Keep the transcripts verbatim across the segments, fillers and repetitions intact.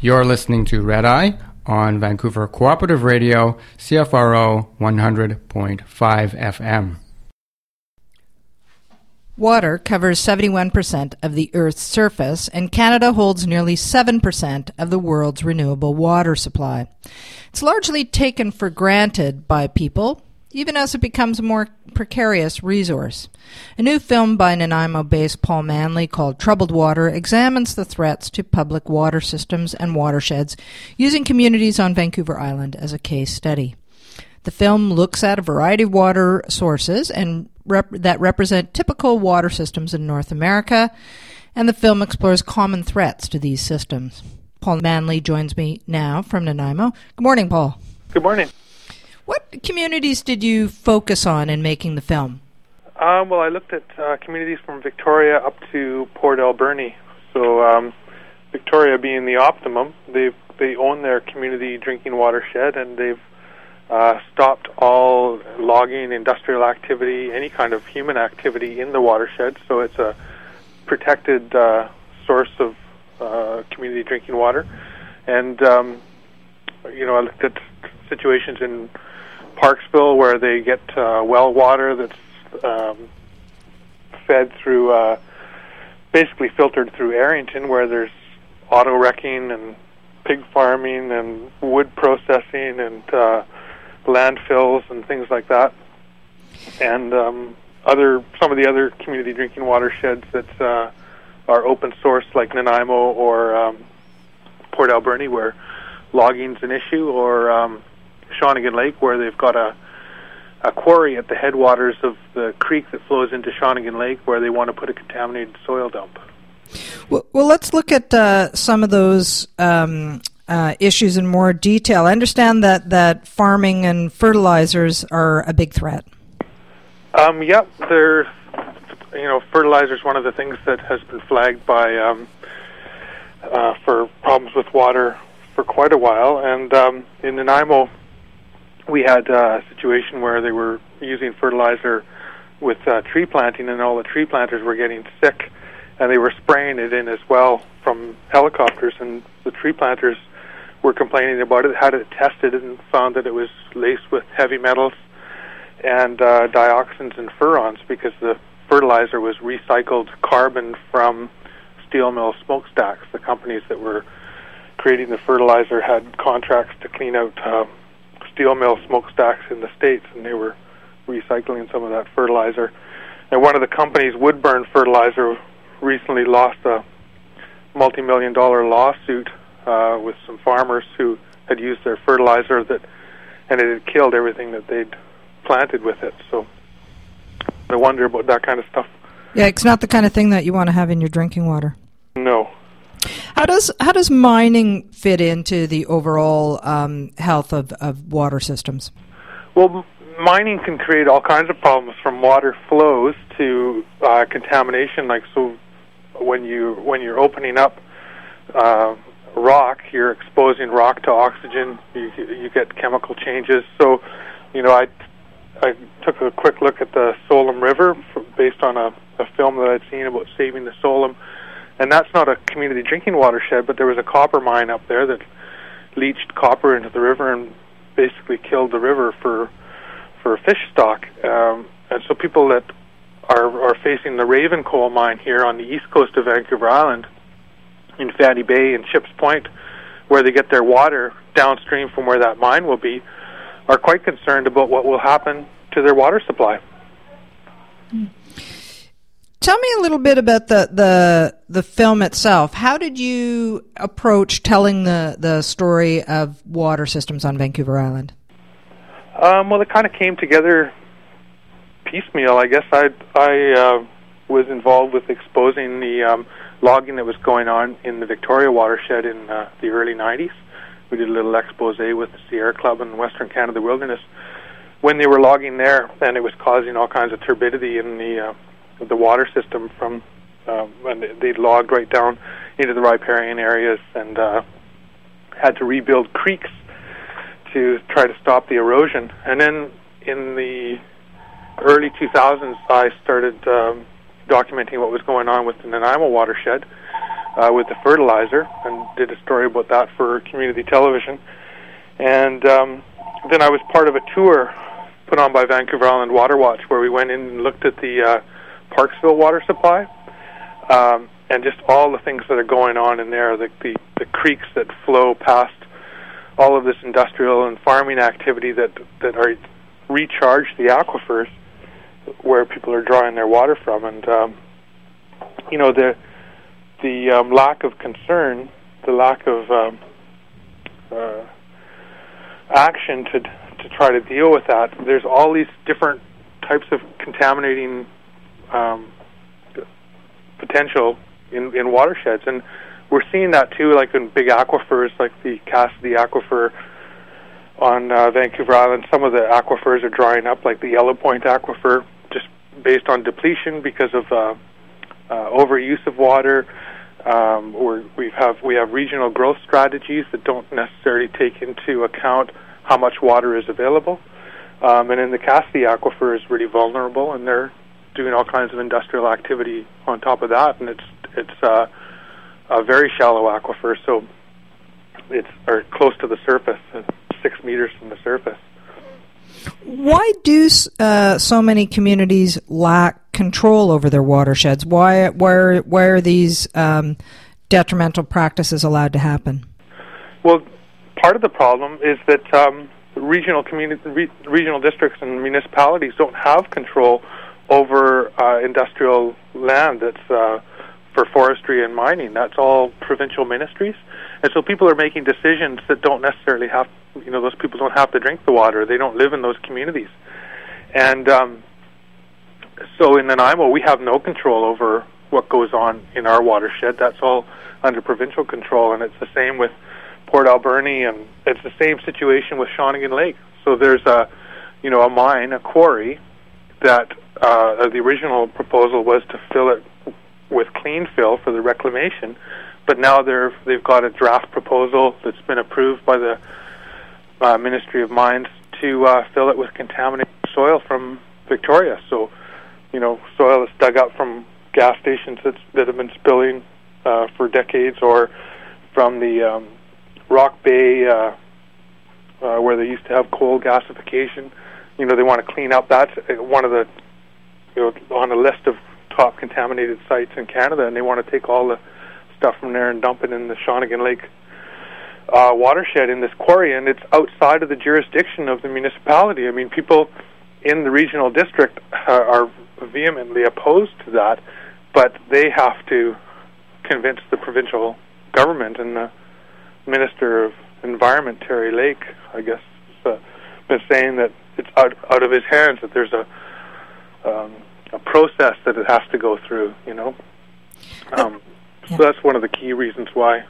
You're listening to Red Eye on Vancouver Cooperative Radio, C F R O one hundred point five F M. Water covers seventy-one percent of the Earth's surface, and Canada holds nearly seven percent of the world's renewable water supply. It's largely taken for granted by people, even as it becomes a more precarious resource. A new film by Nanaimo-based Paul Manley called Troubled Water examines the threats to public water systems and watersheds, using communities on Vancouver Island as a case study. The film looks at a variety of water sources and rep- that represent typical water systems in North America, and the film explores common threats to these systems. Paul Manley joins me now from Nanaimo. Good morning, Paul. Good morning. What communities did you focus on in making the film? Um, well, I looked at uh, communities from Victoria up to Port Alberni. So um, Victoria being the optimum, they they own their community drinking watershed, and they've uh, stopped all logging, industrial activity, any kind of human activity in the watershed. So it's a protected uh, source of uh, community drinking water. And um, you know, I looked at situations in Parksville where they get uh, well water that's um, fed through, uh, basically filtered through Arrington, where there's auto wrecking and pig farming and wood processing and uh, landfills and things like that. And um, other some of the other community drinking watersheds that uh, are open source, like Nanaimo or um, Port Alberni, where logging's an issue, or um, Shawnigan Lake, where they've got a, a quarry at the headwaters of the creek that flows into Shawnigan Lake, where they want to put a contaminated soil dump. Well, well let's look at uh, some of those um, uh, issues in more detail. I understand that, that farming and fertilizers are a big threat. Um, yep, they're, you know, fertilizer is one of the things that has been flagged by um, uh, for problems with water for quite a while. And um, in Nanaimo, we had uh, a situation where they were using fertilizer with uh, tree planting, and all the tree planters were getting sick, and they were spraying it in as well from helicopters, and the tree planters were complaining about it, had it tested, and found that it was laced with heavy metals and uh, dioxins and furans, because the fertilizer was recycled carbon from steel mill smokestacks. The companies that were creating the fertilizer had contracts to clean out uh, steel mill smokestacks in the States, and they were recycling some of that fertilizer. And one of the companies, Woodburn Fertilizer, recently lost a multi-million dollar lawsuit uh, with some farmers who had used their fertilizer, that, and it had killed everything that they'd planted with it. So I wonder about that kind of stuff. Yeah, it's not the kind of thing that you want to have in your drinking water. No. How does how does mining fit into the overall um, health of, of water systems? Well, m- mining can create all kinds of problems, from water flows to uh, contamination. Like, so, when you when you're opening up uh, rock, you're exposing rock to oxygen. You you get chemical changes. So, you know, I I took a quick look at the Solom River for, based on a, a film that I'd seen about saving the Solom. And that's not a community drinking watershed, but there was a copper mine up there that leached copper into the river and basically killed the river for for fish stock. Um, and so people that are are facing the Raven coal mine here on the east coast of Vancouver Island, in Fatty Bay and Chips Point, where they get their water downstream from where that mine will be, are quite concerned about what will happen to their water supply. Mm. Tell me a little bit about the, the the film itself. How did you approach telling the, the story of water systems on Vancouver Island? Um, well, it kind of came together piecemeal. I guess I I uh, was involved with exposing the um, logging that was going on in the Victoria watershed in uh, the early nineties. We did a little expose with the Sierra Club in Western Canada Wilderness when they were logging there, and it was causing all kinds of turbidity in the uh, the water system from um, and they logged right down into the riparian areas, and uh, had to rebuild creeks to try to stop the erosion. And then in the early two thousands, I started um, documenting what was going on with the Nanaimo watershed, uh, with the fertilizer, and did a story about that for community television. And um, then I was part of a tour put on by Vancouver Island Water Watch, where we went in and looked at the uh, Parksville water supply, um, and just all the things that are going on in there, the, the, the creeks that flow past all of this industrial and farming activity that, that are recharge the aquifers where people are drawing their water from. And, um, you know, the, the um, lack of concern, the lack of um, uh, action to to try to deal with that. There's all these different types of contaminating um, potential in, in watersheds, and we're seeing that too, like in big aquifers, like the Cassidy Aquifer on uh, Vancouver Island. Some of the aquifers are drying up, like the Yellow Point Aquifer, just based on depletion because of uh, uh, overuse of water. Um, we're, we have we have regional growth strategies that don't necessarily take into account how much water is available. Um, and in the Cassidy Aquifer is really vulnerable, and they're doing all kinds of industrial activity on top of that, and it's it's uh, a very shallow aquifer, so it's or close to the surface, uh, six meters from the surface. Why do uh, so many communities lack control over their watersheds? Why why are, why are these um, detrimental practices allowed to happen? Well, part of the problem is that um, regional community, re- regional districts and municipalities don't have control over uh, industrial land that's uh, for forestry and mining. That's all provincial ministries, and so people are making decisions that don't necessarily have. You know, those people don't have to drink the water. They don't live in those communities, and um, so in Nanaimo we have no control over what goes on in our watershed. That's all under provincial control, and it's the same with Port Alberni, and it's the same situation with Shawnigan Lake. So there's a, you know, a mine, a quarry, that uh, the original proposal was to fill it with clean fill for the reclamation, but now they're they've got a draft proposal that's been approved by the uh, Ministry of Mines to uh, fill it with contaminated soil from Victoria. So, you know, soil that's dug up from gas stations that's, that have been spilling uh, for decades, or from the um, Rock Bay, uh, uh, where they used to have coal gasification. You know, they want to clean up. That's one of the, you know, on a list of top contaminated sites in Canada, and they want to take all the stuff from there and dump it in the Shawnigan Lake uh, watershed in this quarry, and it's outside of the jurisdiction of the municipality. I mean, people in the regional district uh, are vehemently opposed to that, but they have to convince the provincial government, and the Minister of Environment, Terry Lake, I guess, has uh, been saying that it's out, out of his hands, that there's a um, a process that it has to go through, you know. Um, yeah. So that's one of the key reasons why.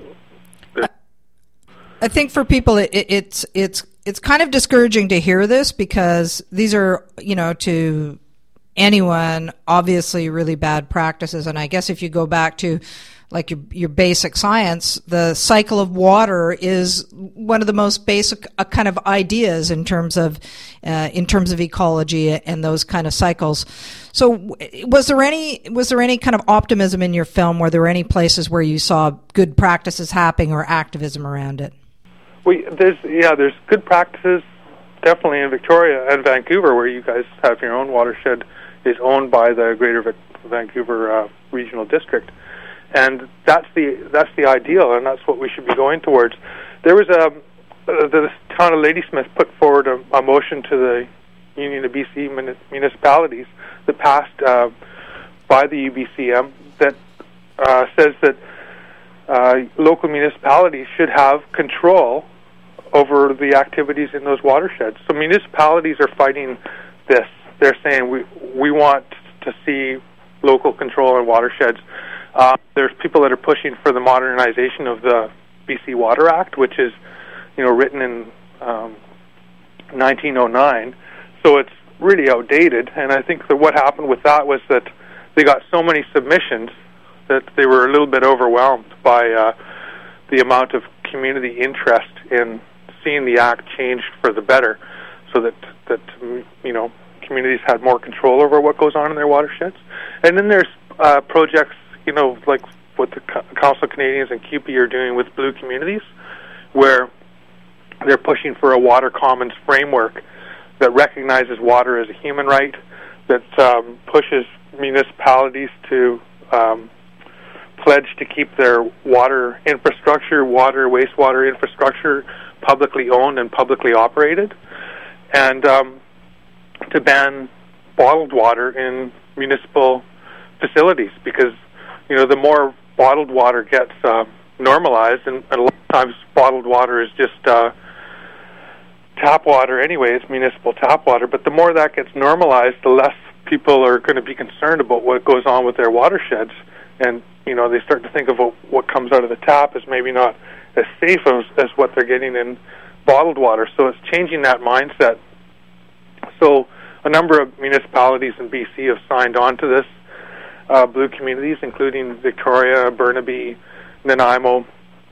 I think for people, it, it, it's it's it's kind of discouraging to hear this, because these are, you know, to anyone, obviously really bad practices. And I guess if you go back to like your your basic science, the cycle of water is one of the most basic uh, kind of ideas in terms of uh, in terms of ecology and those kind of cycles. So, was there any was there any kind of optimism in your film? Were there any places where you saw good practices happening or activism around it? We there's yeah there's good practices definitely in Victoria and Vancouver, where you guys have your own watershed is owned by the Greater Vic- Vancouver uh, Regional District. And that's the that's the ideal, and that's what we should be going towards. There was a uh, the town of Ladysmith put forward a, a motion to the Union of B C Mun- Municipalities that passed uh, by the U B C M that uh, says that uh, local municipalities should have control over the activities in those watersheds. So municipalities are fighting this. They're saying we we want to see local control in watersheds. Uh, there's people that are pushing for the modernization of the B C Water Act, which is, you know, written in um, nineteen oh nine. So it's really outdated. And I think that what happened with that was that they got so many submissions that they were a little bit overwhelmed by uh, the amount of community interest in seeing the act changed for the better, so that that you know communities had more control over what goes on in their watersheds. And then there's uh, projects. You know, like what the Council of Canadians and C U P E are doing with Blue Communities, where they're pushing for a water commons framework that recognizes water as a human right, that um, pushes municipalities to um, pledge to keep their water infrastructure, water, wastewater infrastructure publicly owned and publicly operated, and um, to ban bottled water in municipal facilities, because, you know, the more bottled water gets uh, normalized, and, and a lot of times bottled water is just uh, tap water anyway, it's municipal tap water, but the more that gets normalized, the less people are going to be concerned about what goes on with their watersheds, and, you know, they start to think of what comes out of the tap as maybe not as safe as, as what they're getting in bottled water. So it's changing that mindset. So a number of municipalities in B C have signed on to this, uh, Blue Communities, including Victoria, Burnaby, Nanaimo,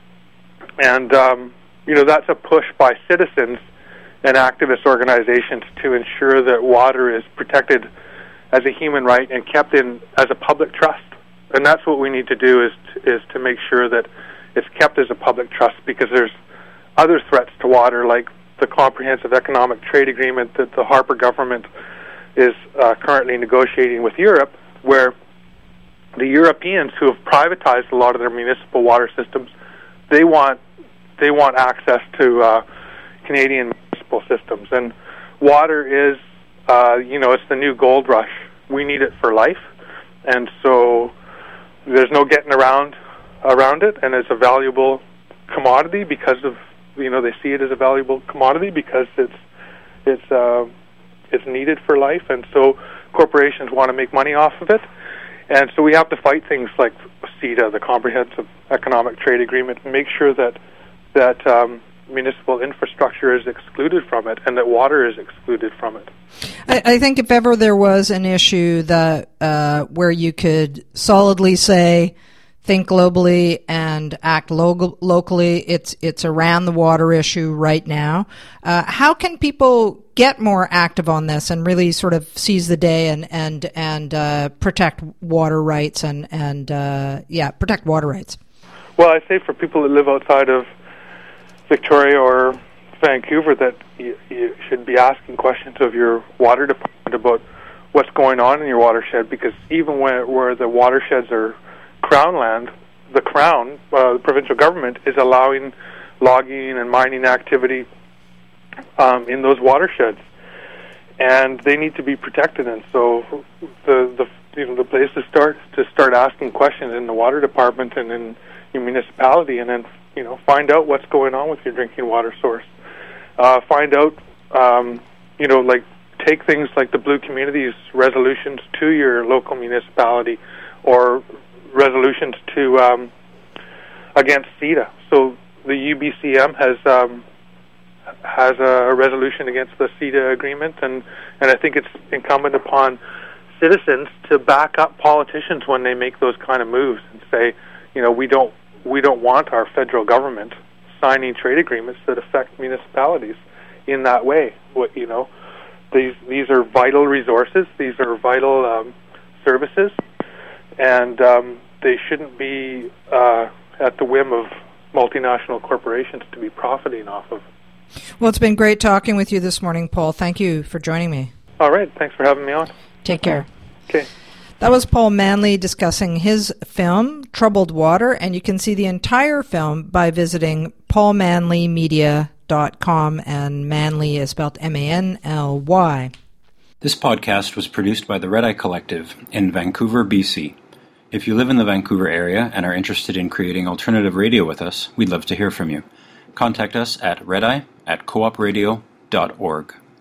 and, um, you know, that's a push by citizens and activist organizations to ensure that water is protected as a human right and kept in as a public trust. And that's what we need to do, is to, is to make sure that it's kept as a public trust, because there's other threats to water, like the Comprehensive Economic Trade Agreement that the Harper government is uh, currently negotiating with Europe, where the Europeans who have privatized a lot of their municipal water systems, they want they want access to uh, Canadian municipal systems. And water is, uh, you know, it's the new gold rush. We need it for life, and so there's no getting around around it, and it's a valuable commodity because of, you know, they see it as a valuable commodity because it's it's uh, it's needed for life, and so corporations want to make money off of it, and so we have to fight things like CETA, the Comprehensive Economic Trade Agreement, and make sure that that um, municipal infrastructure is excluded from it, and that water is excluded from it. I, I think if ever there was an issue that uh, where you could solidly say, think globally and act lo- locally, it's it's around the water issue right now. Uh, how can people get more active on this and really sort of seize the day and and and uh, protect water rights and and uh, yeah, protect water rights? Well, I say for people that live outside of Victoria or Vancouver, that you, you should be asking questions of your water department about what's going on in your watershed, because even where, where the watersheds are Crown land, the Crown, uh, the provincial government, is allowing logging and mining activity um, in those watersheds, and they need to be protected. And so, the the you know the place to start to start asking questions in the water department and in your municipality, and then, you know, find out what's going on with your drinking water source. Uh, find out, um, you know, like take things like the Blue Communities resolutions to your local municipality, or resolutions to um, against CETA. So the U B C M has um, has a resolution against the CETA agreement, and, and I think it's incumbent upon citizens to back up politicians when they make those kind of moves and say, you know, we don't we don't want our federal government signing trade agreements that affect municipalities in that way. What you know, these these are vital resources. These are vital um, services, and um, they shouldn't be uh, at the whim of multinational corporations to be profiting off of. Well, it's been great talking with you this morning, Paul. Thank you for joining me. All right. Thanks for having me on. Take care. Okay. That was Paul Manley discussing his film, Troubled Water, and you can see the entire film by visiting paul manley media dot com, and Manley is spelled M A N L Y. This podcast was produced by the Red Eye Collective in Vancouver, B C. If you live in the Vancouver area and are interested in creating alternative radio with us, we'd love to hear from you. Contact us at redeye at coop radio dot org.